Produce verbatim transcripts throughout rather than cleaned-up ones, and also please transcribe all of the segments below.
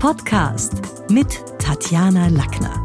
Podcast mit Tatjana Lackner.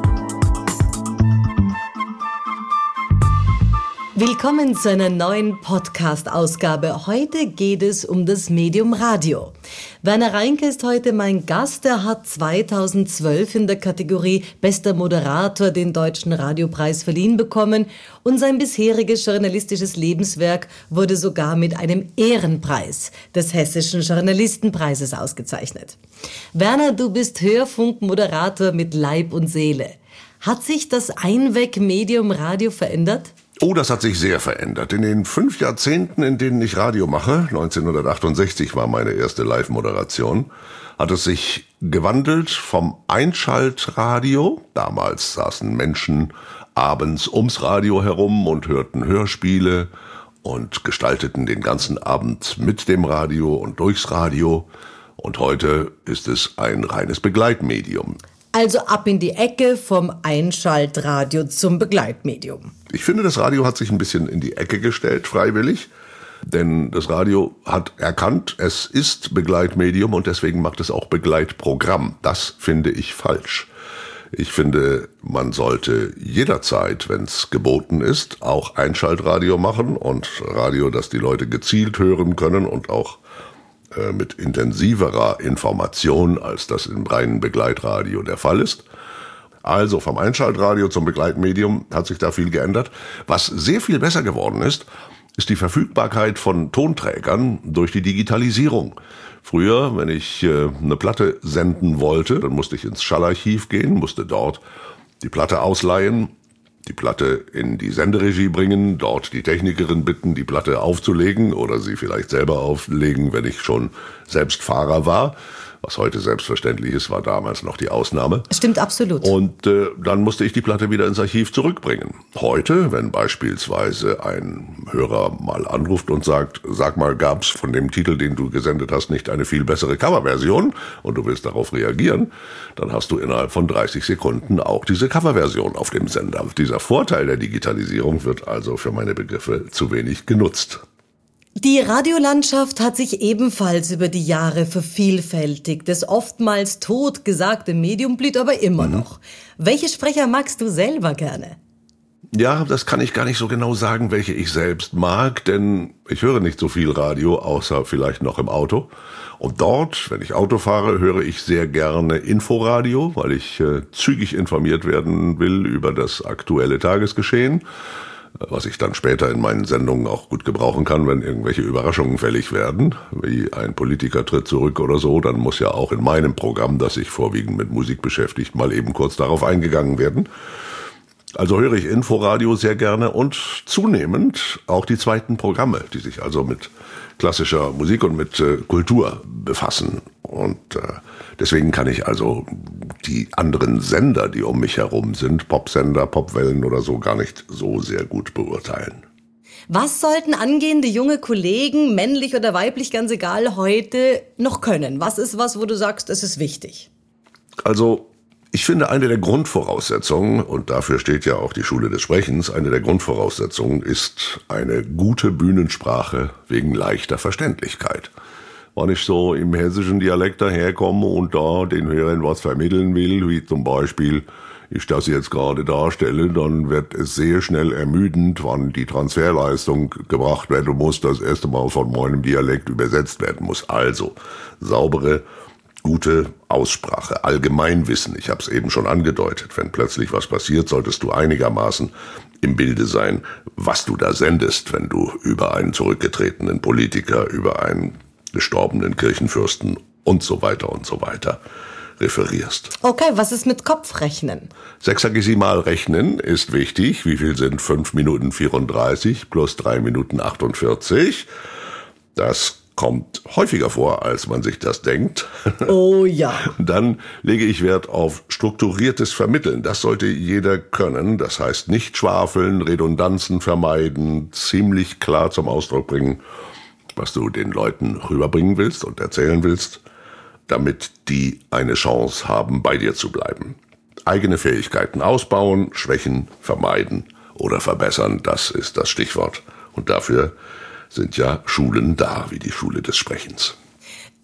Willkommen zu einer neuen Podcast-Ausgabe. Heute geht es um das Medium Radio. Werner Reinke ist heute mein Gast. Er hat zweitausendzwölf in der Kategorie Bester Moderator den Deutschen Radiopreis verliehen bekommen und sein bisheriges journalistisches Lebenswerk wurde sogar mit einem Ehrenpreis des Hessischen Journalistenpreises ausgezeichnet. Werner, du bist Hörfunkmoderator mit Leib und Seele. Hat sich das Einweg-Medium Radio verändert? Oh, das hat sich sehr verändert. In den fünf Jahrzehnten, in denen ich Radio mache, neunzehnhundertachtundsechzig war meine erste Live-Moderation, hat es sich gewandelt vom Einschaltradio. Damals saßen Menschen abends ums Radio herum und hörten Hörspiele und gestalteten den ganzen Abend mit dem Radio und durchs Radio. Und heute ist es ein reines Begleitmedium. Also ab in die Ecke vom Einschaltradio zum Begleitmedium. Ich finde, das Radio hat sich ein bisschen in die Ecke gestellt, freiwillig. Denn das Radio hat erkannt, es ist Begleitmedium und deswegen macht es auch Begleitprogramm. Das finde ich falsch. Ich finde, man sollte jederzeit, wenn es geboten ist, auch Einschaltradio machen und Radio, das die Leute gezielt hören können und auch mit intensiverer Information, als das im reinen Begleitradio der Fall ist. Also vom Einschaltradio zum Begleitmedium hat sich da viel geändert. Was sehr viel besser geworden ist, ist die Verfügbarkeit von Tonträgern durch die Digitalisierung. Früher, wenn ich äh, eine Platte senden wollte, dann musste ich ins Schallarchiv gehen, musste dort die Platte ausleihen, die Platte in die Senderegie bringen, dort die Technikerin bitten, die Platte aufzulegen oder sie vielleicht selber auflegen, wenn ich schon selbst Fahrer war. Was heute selbstverständlich ist, war damals noch die Ausnahme. Stimmt absolut. Und äh, dann musste ich die Platte wieder ins Archiv zurückbringen. Heute, wenn beispielsweise ein Hörer mal anruft und sagt, sag mal, gab's von dem Titel, den du gesendet hast, nicht eine viel bessere Coverversion und du willst darauf reagieren, dann hast du innerhalb von dreißig Sekunden auch diese Coverversion auf dem Sender. Dieser Vorteil der Digitalisierung wird also für meine Begriffe zu wenig genutzt. Die Radiolandschaft hat sich ebenfalls über die Jahre vervielfältigt. Das oftmals totgesagte Medium blüht aber immer mhm. noch. Welche Sprecher magst du selber gerne? Ja, das kann ich gar nicht so genau sagen, welche ich selbst mag, denn ich höre nicht so viel Radio, außer vielleicht noch im Auto. Und dort, wenn ich Auto fahre, höre ich sehr gerne Inforadio, weil ich äh, zügig informiert werden will über das aktuelle Tagesgeschehen, was ich dann später in meinen Sendungen auch gut gebrauchen kann, wenn irgendwelche Überraschungen fällig werden, wie ein Politiker tritt zurück oder so, dann muss ja auch in meinem Programm, das sich vorwiegend mit Musik beschäftigt, mal eben kurz darauf eingegangen werden. Also höre ich Inforadio sehr gerne und zunehmend auch die zweiten Programme, die sich also mit klassischer Musik und mit äh, Kultur befassen. Und äh, deswegen kann ich also die anderen Sender, die um mich herum sind, Popsender, Popwellen oder so, gar nicht so sehr gut beurteilen. Was sollten angehende junge Kollegen, männlich oder weiblich, ganz egal, heute noch können? Was ist was, wo du sagst, es ist wichtig? Also ich finde, eine der Grundvoraussetzungen, und dafür steht ja auch die Schule des Sprechens, eine der Grundvoraussetzungen ist eine gute Bühnensprache wegen leichter Verständlichkeit. Wenn ich so im hessischen Dialekt daherkomme und da den Hörern was vermitteln will, wie zum Beispiel ich das jetzt gerade darstelle, dann wird es sehr schnell ermüdend, wann die Transferleistung gebracht werden muss, das erste Mal von meinem Dialekt übersetzt werden muss. Also saubere, gute Aussprache, Allgemeinwissen. Ich habe es eben schon angedeutet. Wenn plötzlich was passiert, solltest du einigermaßen im Bilde sein, was du da sendest, wenn du über einen zurückgetretenen Politiker, über einen gestorbenen Kirchenfürsten und so weiter und so weiter referierst. Okay, was ist mit Kopfrechnen? Sechsagesimal rechnen ist wichtig. Wie viel sind fünf Minuten vierunddreißig plus drei Minuten achtundvierzig? Das kommt häufiger vor, als man sich das denkt. Oh ja. Dann lege ich Wert auf strukturiertes Vermitteln. Das sollte jeder können. Das heißt nicht schwafeln, Redundanzen vermeiden, ziemlich klar zum Ausdruck bringen, was du den Leuten rüberbringen willst und erzählen willst, damit die eine Chance haben, bei dir zu bleiben. Eigene Fähigkeiten ausbauen, Schwächen vermeiden oder verbessern, das ist das Stichwort. Und dafür sind ja Schulen da, wie die Schule des Sprechens.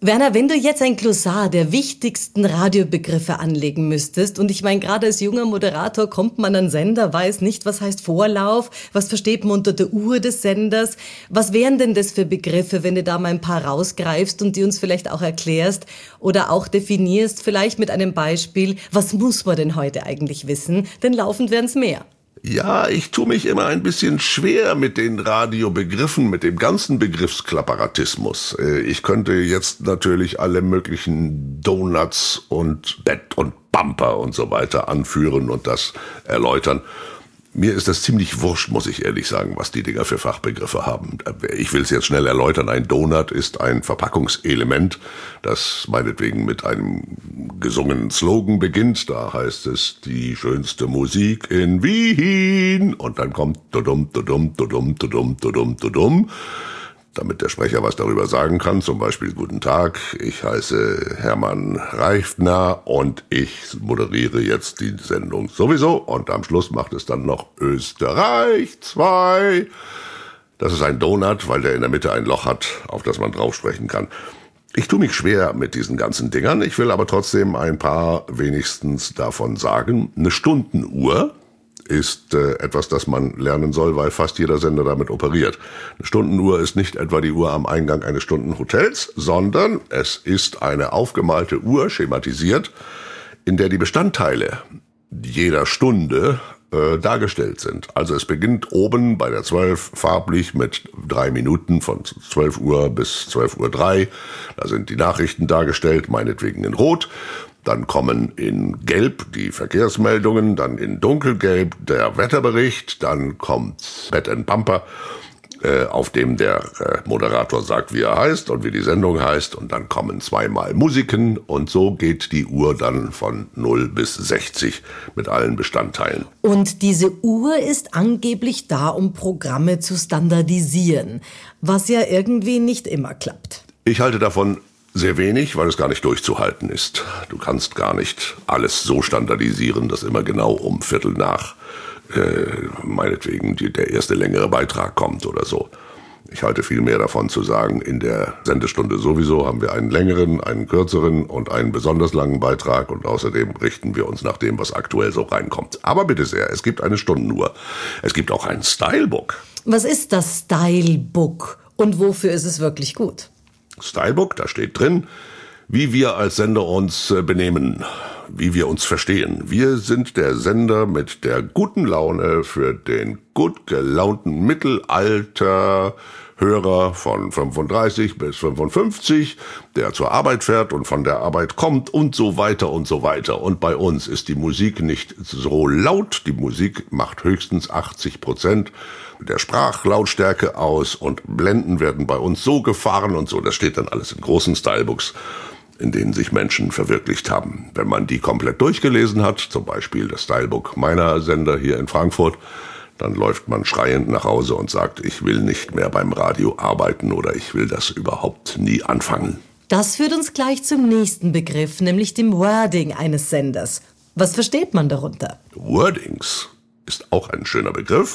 Werner, wenn du jetzt ein Glossar der wichtigsten Radiobegriffe anlegen müsstest, und ich meine, gerade als junger Moderator kommt man an den Sender, weiß nicht, was heißt Vorlauf, was versteht man unter der Uhr des Senders, was wären denn das für Begriffe, wenn du da mal ein paar rausgreifst und die uns vielleicht auch erklärst oder auch definierst, vielleicht mit einem Beispiel, was muss man denn heute eigentlich wissen, denn laufend werden es mehr. Ja, ich tue mich immer ein bisschen schwer mit den Radiobegriffen, mit dem ganzen Begriffsklapparatismus. Ich könnte jetzt natürlich alle möglichen Donuts und Bett und Bumper und so weiter anführen und das erläutern. Mir ist das ziemlich wurscht, muss ich ehrlich sagen, was die Dinger für Fachbegriffe haben. Ich will es jetzt schnell erläutern. Ein Donut ist ein Verpackungselement, das meinetwegen mit einem gesungenen Slogan beginnt. Da heißt es, die schönste Musik in Wien. Und dann kommt dudum, dudum, dudum, dudum, dudum, dudum. Damit der Sprecher was darüber sagen kann, zum Beispiel Guten Tag, ich heiße Hermann Reifner und ich moderiere jetzt die Sendung sowieso und am Schluss macht es dann noch Österreich zwei. Das ist ein Donut, weil der in der Mitte ein Loch hat, auf das man drauf sprechen kann. Ich tue mich schwer mit diesen ganzen Dingern, ich will aber trotzdem ein paar wenigstens davon sagen. Eine Stundenuhr ist äh, etwas, das man lernen soll, weil fast jeder Sender damit operiert. Eine Stundenuhr ist nicht etwa die Uhr am Eingang eines Stundenhotels, sondern es ist eine aufgemalte Uhr, schematisiert, in der die Bestandteile jeder Stunde äh, dargestellt sind. Also es beginnt oben bei der zwölf farblich mit drei Minuten von zwölf Uhr bis zwölf Uhr drei. Da sind die Nachrichten dargestellt, meinetwegen in Rot. Dann kommen in Gelb die Verkehrsmeldungen, dann in Dunkelgelb der Wetterbericht, dann kommt Bed and Bumper, äh, auf dem der äh, Moderator sagt, wie er heißt und wie die Sendung heißt, und dann kommen zweimal Musiken und so geht die Uhr dann von null bis sechzig mit allen Bestandteilen. Und diese Uhr ist angeblich da, um Programme zu standardisieren, was ja irgendwie nicht immer klappt. Ich halte davon sehr wenig, weil es gar nicht durchzuhalten ist. Du kannst gar nicht alles so standardisieren, dass immer genau um Viertel nach äh, meinetwegen die, der erste längere Beitrag kommt oder so. Ich halte viel mehr davon zu sagen, in der Sendestunde sowieso haben wir einen längeren, einen kürzeren und einen besonders langen Beitrag und außerdem richten wir uns nach dem, was aktuell so reinkommt. Aber bitte sehr, es gibt eine Stundenuhr. Es gibt auch ein Stylebook. Was ist das Stylebook und wofür ist es wirklich gut? Stylebook, da steht drin, wie wir als Sender uns benehmen, wie wir uns verstehen. Wir sind der Sender mit der guten Laune für den gut gelaunten Mittelalter Hörer von fünfunddreißig bis fünfundfünfzig, der zur Arbeit fährt und von der Arbeit kommt und so weiter und so weiter. Und bei uns ist die Musik nicht so laut. Die Musik macht höchstens achtzig Prozent der Sprachlautstärke aus und Blenden werden bei uns so gefahren und so. Das steht dann alles in großen Stylebooks, in denen sich Menschen verwirklicht haben. Wenn man die komplett durchgelesen hat, zum Beispiel das Stylebook meiner Sender hier in Frankfurt, dann läuft man schreiend nach Hause und sagt, ich will nicht mehr beim Radio arbeiten oder ich will das überhaupt nie anfangen. Das führt uns gleich zum nächsten Begriff, nämlich dem Wording eines Senders. Was versteht man darunter? Wordings ist auch ein schöner Begriff.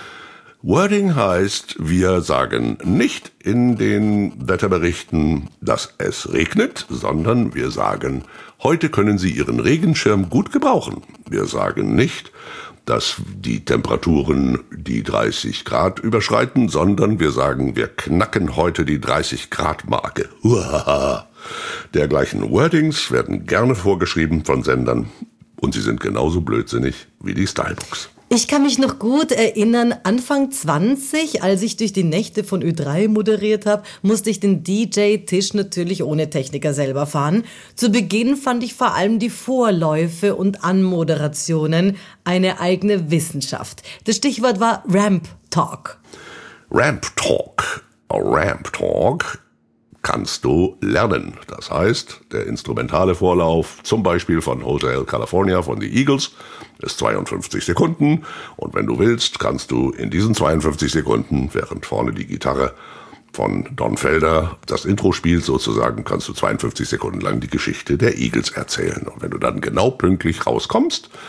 Wording heißt, wir sagen nicht in den Wetterberichten, dass es regnet, sondern wir sagen, heute können Sie Ihren Regenschirm gut gebrauchen. Wir sagen nicht, dass die Temperaturen die dreißig Grad überschreiten, sondern wir sagen, wir knacken heute die dreißig Grad Marke. Uhaha. Dergleichen Wordings werden gerne vorgeschrieben von Sendern und sie sind genauso blödsinnig wie die Stylebooks. Ich kann mich noch gut erinnern, Anfang zwanzig, als ich durch die Nächte von Ö drei moderiert habe, musste ich den D J-Tisch natürlich ohne Techniker selber fahren. Zu Beginn fand ich vor allem die Vorläufe und Anmoderationen eine eigene Wissenschaft. Das Stichwort war Ramp Talk. Ramp Talk. Ramp Talk kannst du lernen. Das heißt, der instrumentale Vorlauf, zum Beispiel von Hotel California von The Eagles, ist zweiundfünfzig Sekunden. Und wenn du willst, kannst du in diesen zweiundfünfzig Sekunden, während vorne die Gitarre von Don Felder das Intro spielt sozusagen, kannst du zweiundfünfzig Sekunden lang die Geschichte der Eagles erzählen. Und wenn du dann genau pünktlich rauskommst,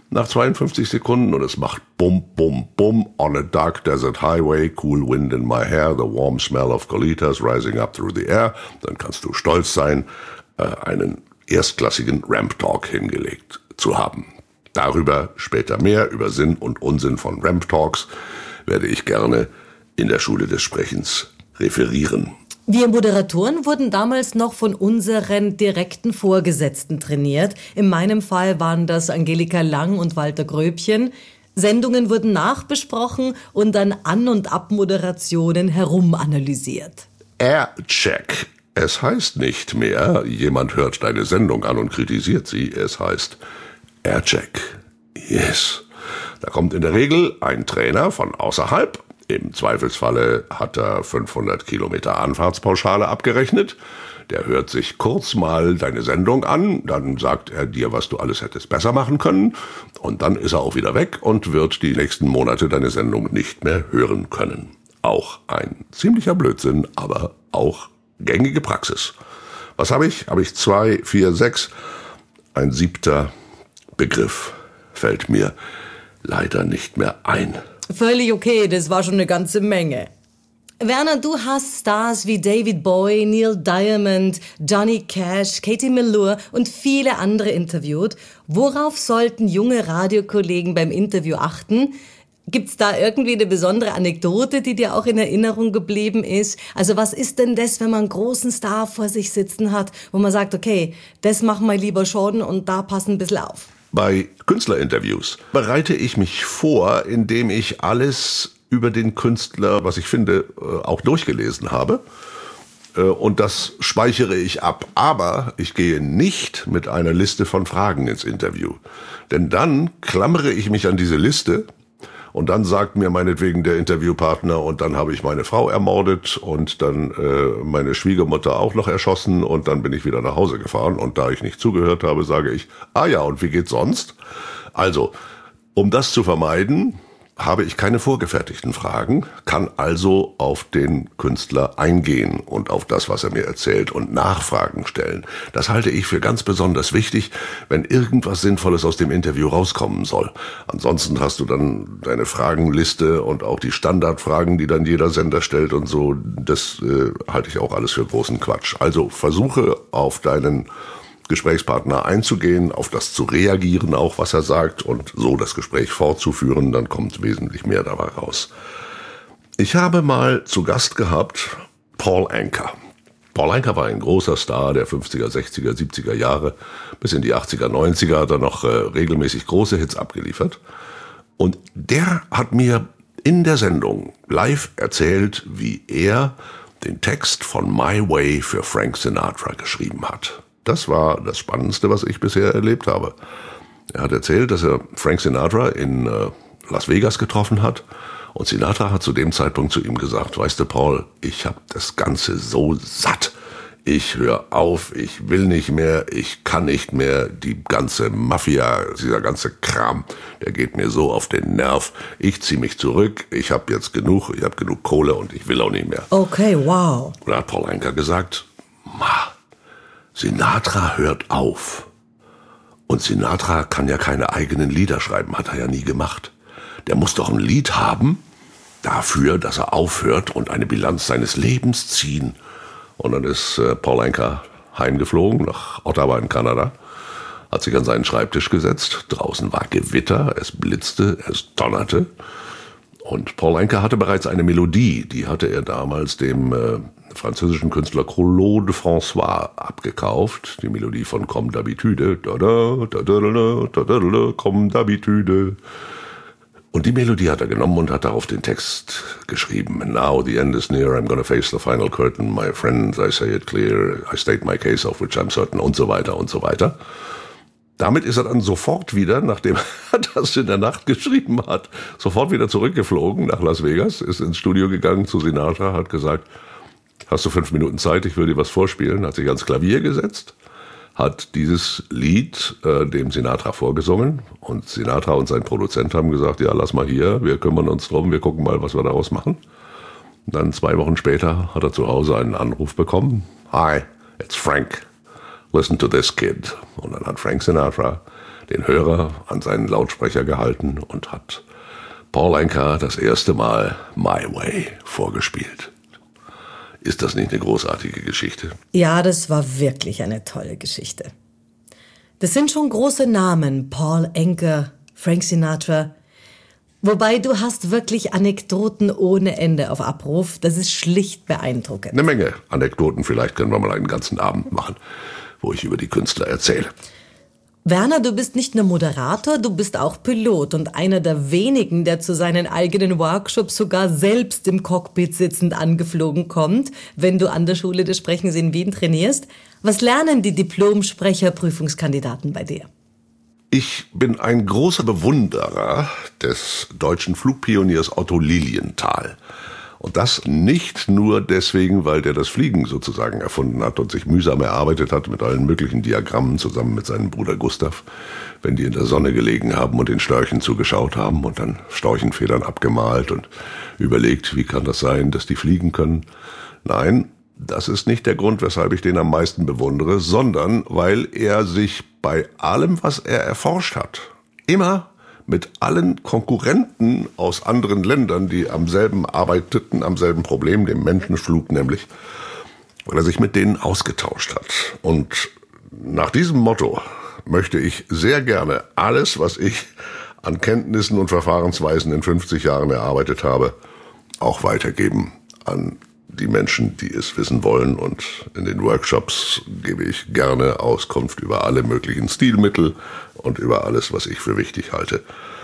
nach zweiundfünfzig Sekunden und es macht bum, bum, bum, on a dark desert highway, cool wind in my hair, the warm smell of colitas rising up through the air, dann kannst du stolz sein, einen erstklassigen Ramp-Talk hingelegt zu haben. Darüber später mehr, über Sinn und Unsinn von Ramp-Talks, werde ich gerne in der Schule des Sprechens referieren. Wir Moderatoren wurden damals noch von unseren direkten Vorgesetzten trainiert. In meinem Fall waren das Angelika Lang und Walter Gröbchen. Sendungen wurden nachbesprochen und dann An- und Abmoderationen herumanalysiert. Aircheck. Es heißt nicht mehr, jemand hört deine Sendung an und kritisiert sie. Es heißt Aircheck. Yes. Da kommt in der Regel ein Trainer von außerhalb. Im Zweifelsfalle hat er fünfhundert Kilometer Anfahrtspauschale abgerechnet. Der hört sich kurz mal deine Sendung an, dann sagt er dir, was du alles hättest besser machen können, und dann ist er auch wieder weg und wird die nächsten Monate deine Sendung nicht mehr hören können. Auch ein ziemlicher Blödsinn, aber auch gängige Praxis. Was habe ich? Habe ich zwei, vier, sechs. Ein siebter Begriff fällt mir leider nicht mehr ein. Völlig okay, das war schon eine ganze Menge. Werner, du hast Stars wie David Bowie, Neil Diamond, Johnny Cash, Katie Melua und viele andere interviewt. Worauf sollten junge Radiokollegen beim Interview achten? Gibt's da irgendwie eine besondere Anekdote, die dir auch in Erinnerung geblieben ist? Also was ist denn das, wenn man einen großen Star vor sich sitzen hat, wo man sagt, okay, das machen wir lieber schon und da passen ein bisschen auf? Bei Künstlerinterviews bereite ich mich vor, indem ich alles über den Künstler, was ich finde, auch durchgelesen habe. Und das speichere ich ab. Aber ich gehe nicht mit einer Liste von Fragen ins Interview. Denn dann klammere ich mich an diese Liste und dann sagt mir meinetwegen der Interviewpartner, und dann habe ich meine Frau ermordet und dann äh, meine Schwiegermutter auch noch erschossen und dann bin ich wieder nach Hause gefahren. Und da ich nicht zugehört habe, sage ich, ah ja, und wie geht's sonst? Also, um das zu vermeiden, habe ich keine vorgefertigten Fragen, kann also auf den Künstler eingehen und auf das, was er mir erzählt, und Nachfragen stellen. Das halte ich für ganz besonders wichtig, wenn irgendwas Sinnvolles aus dem Interview rauskommen soll. Ansonsten hast du dann deine Fragenliste und auch die Standardfragen, die dann jeder Sender stellt und so. Das äh, halte ich auch alles für großen Quatsch. Also versuche auf deinen Gesprächspartner einzugehen, auf das zu reagieren, auch was er sagt, und so das Gespräch fortzuführen, dann kommt wesentlich mehr dabei raus. Ich habe mal zu Gast gehabt Paul Anka. Paul Anka war ein großer Star der fünfziger, sechziger, siebziger Jahre. Bis in die achtziger, neunziger hat er noch äh, regelmäßig große Hits abgeliefert. Und der hat mir in der Sendung live erzählt, wie er den Text von My Way für Frank Sinatra geschrieben hat. Das war das Spannendste, was ich bisher erlebt habe. Er hat erzählt, dass er Frank Sinatra in äh, Las Vegas getroffen hat. Und Sinatra hat zu dem Zeitpunkt zu ihm gesagt, weißt du, Paul, ich habe das Ganze so satt. Ich höre auf, ich will nicht mehr, ich kann nicht mehr. Die ganze Mafia, dieser ganze Kram, der geht mir so auf den Nerv. Ich ziehe mich zurück, ich habe jetzt genug, ich habe genug Kohle und ich will auch nicht mehr. Okay, wow. Und da hat Paul Anka gesagt, Ma, Sinatra hört auf. Und Sinatra kann ja keine eigenen Lieder schreiben, hat er ja nie gemacht. Der muss doch ein Lied haben dafür, dass er aufhört und eine Bilanz seines Lebens ziehen. Und dann ist äh, Paul Anka heimgeflogen nach Ottawa in Kanada, hat sich an seinen Schreibtisch gesetzt. Draußen war Gewitter, es blitzte, es donnerte. Und Paul Anka hatte bereits eine Melodie, die hatte er damals dem äh, französischen Künstler Claude François abgekauft. Die Melodie von Comme d'habitude. Da da, da da da, da da da, Comme d'habitude. Und die Melodie hat er genommen und hat darauf den Text geschrieben. Now the end is near, I'm gonna face the final curtain. My friends, I say it clear. I state my case of which I'm certain. Und so weiter und so weiter. Damit ist er dann sofort wieder, nachdem er das in der Nacht geschrieben hat, sofort wieder zurückgeflogen nach Las Vegas, ist ins Studio gegangen zu Sinatra, hat gesagt, hast du fünf Minuten Zeit, ich will dir was vorspielen, hat sich ans Klavier gesetzt, hat dieses Lied äh, dem Sinatra vorgesungen und Sinatra und sein Produzent haben gesagt, ja, lass mal hier, wir kümmern uns drum, wir gucken mal, was wir daraus machen. Und dann zwei Wochen später hat er zu Hause einen Anruf bekommen, Hi, it's Frank. Listen to this kid. Und dann hat Frank Sinatra den Hörer an seinen Lautsprecher gehalten und hat Paul Anka das erste Mal My Way vorgespielt. Ist das nicht eine großartige Geschichte? Ja, das war wirklich eine tolle Geschichte. Das sind schon große Namen, Paul Anka, Frank Sinatra. Wobei, du hast wirklich Anekdoten ohne Ende auf Abruf. Das ist schlicht beeindruckend. Eine Menge Anekdoten. Vielleicht können wir mal einen ganzen Abend machen, wo ich über die Künstler erzähle. Werner, du bist nicht nur Moderator, du bist auch Pilot und einer der wenigen, der zu seinen eigenen Workshops sogar selbst im Cockpit sitzend angeflogen kommt, wenn du an der Schule des Sprechens in Wien trainierst. Was lernen die Diplom-Sprecher-Prüfungskandidaten bei dir? Ich bin ein großer Bewunderer des deutschen Flugpioniers Otto Lilienthal. Und das nicht nur deswegen, weil der das Fliegen sozusagen erfunden hat und sich mühsam erarbeitet hat mit allen möglichen Diagrammen zusammen mit seinem Bruder Gustav, wenn die in der Sonne gelegen haben und den Störchen zugeschaut haben und dann Storchenfedern abgemalt und überlegt, wie kann das sein, dass die fliegen können. Nein, das ist nicht der Grund, weshalb ich den am meisten bewundere, sondern weil er sich bei allem, was er erforscht hat, immer mit allen Konkurrenten aus anderen Ländern, die am selben arbeiteten, am selben Problem, dem Menschenflug nämlich, weil er sich mit denen ausgetauscht hat. Und nach diesem Motto möchte ich sehr gerne alles, was ich an Kenntnissen und Verfahrensweisen in fünfzig Jahren erarbeitet habe, auch weitergeben an die Menschen, die es wissen wollen. Und in den Workshops gebe ich gerne Auskunft über alle möglichen Stilmittel und über alles, was ich für wichtig halte.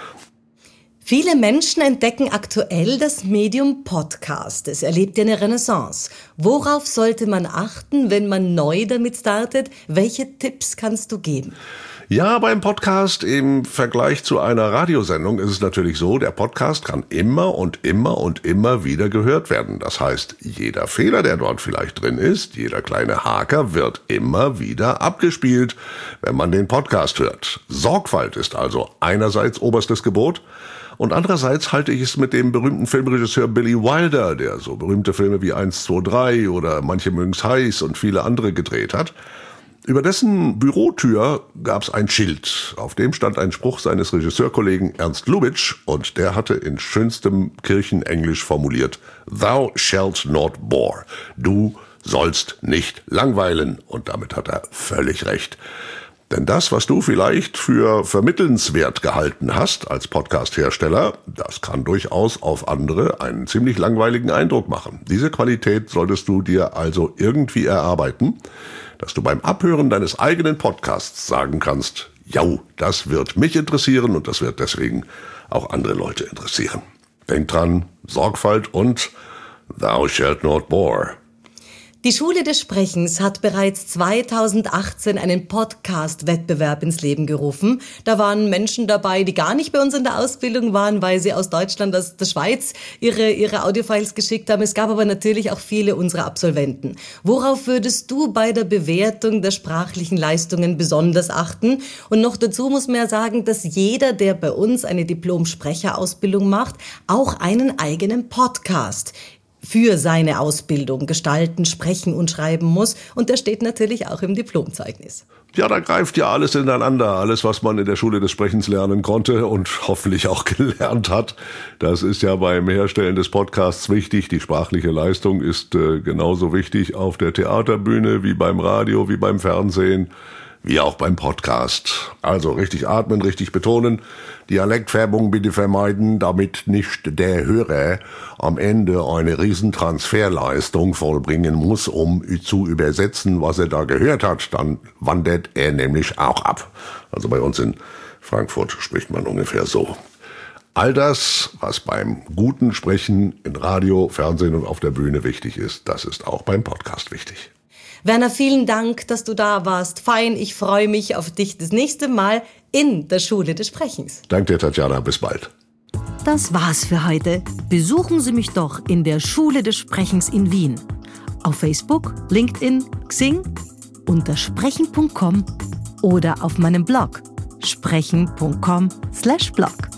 Viele Menschen entdecken aktuell das Medium Podcast. Es erlebt eine Renaissance. Worauf sollte man achten, wenn man neu damit startet? Welche Tipps kannst du geben? Ja, beim Podcast im Vergleich zu einer Radiosendung ist es natürlich so, der Podcast kann immer und immer und immer wieder gehört werden. Das heißt, jeder Fehler, der dort vielleicht drin ist, jeder kleine Haker wird immer wieder abgespielt, wenn man den Podcast hört. Sorgfalt ist also einerseits oberstes Gebot und andererseits halte ich es mit dem berühmten Filmregisseur Billy Wilder, der so berühmte Filme wie eins, zwei, drei oder Manche mögen's heiß und viele andere gedreht hat. Über dessen Bürotür gab's ein Schild. Auf dem stand ein Spruch seines Regisseurkollegen Ernst Lubitsch und der hatte in schönstem Kirchenenglisch formuliert: Thou shalt not bore. Du sollst nicht langweilen. Und damit hat er völlig recht. Denn das, was du vielleicht für vermittelnswert gehalten hast als Podcast-Hersteller, das kann durchaus auf andere einen ziemlich langweiligen Eindruck machen. Diese Qualität solltest du dir also irgendwie erarbeiten, dass du beim Abhören deines eigenen Podcasts sagen kannst, jau, das wird mich interessieren und das wird deswegen auch andere Leute interessieren. Denk dran, Sorgfalt und thou shalt not bore. Die Schule des Sprechens hat bereits zweitausendachtzehn einen Podcast-Wettbewerb ins Leben gerufen. Da waren Menschen dabei, die gar nicht bei uns in der Ausbildung waren, weil sie aus Deutschland, aus der Schweiz ihre, ihre Audiofiles geschickt haben. Es gab aber natürlich auch viele unserer Absolventen. Worauf würdest du bei der Bewertung der sprachlichen Leistungen besonders achten? Und noch dazu muss man ja sagen, dass jeder, der bei uns eine Diplom-Sprecherausbildung macht, auch einen eigenen Podcast für seine Ausbildung gestalten, sprechen und schreiben muss. Und der steht natürlich auch im Diplomzeugnis. Ja, da greift ja alles ineinander. Alles, was man in der Schule des Sprechens lernen konnte und hoffentlich auch gelernt hat. Das ist ja beim Herstellen des Podcasts wichtig. Die sprachliche Leistung ist äh, genauso wichtig auf der Theaterbühne wie beim Radio, wie beim Fernsehen, wie auch beim Podcast. Also richtig atmen, richtig betonen. Dialektfärbung bitte vermeiden, damit nicht der Hörer am Ende eine Riesentransferleistung vollbringen muss, um zu übersetzen, was er da gehört hat. Dann wandert er nämlich auch ab. Also bei uns in Frankfurt spricht man ungefähr so. All das, was beim guten Sprechen in Radio, Fernsehen und auf der Bühne wichtig ist, das ist auch beim Podcast wichtig. Werner, vielen Dank, dass du da warst. Fein, ich freue mich auf dich das nächste Mal in der Schule des Sprechens. Danke dir, Tatjana. Bis bald. Das war's für heute. Besuchen Sie mich doch in der Schule des Sprechens in Wien. Auf Facebook, LinkedIn, Xing, unter sprechen punkt com oder auf meinem Blog sprechen punkt com slash blog.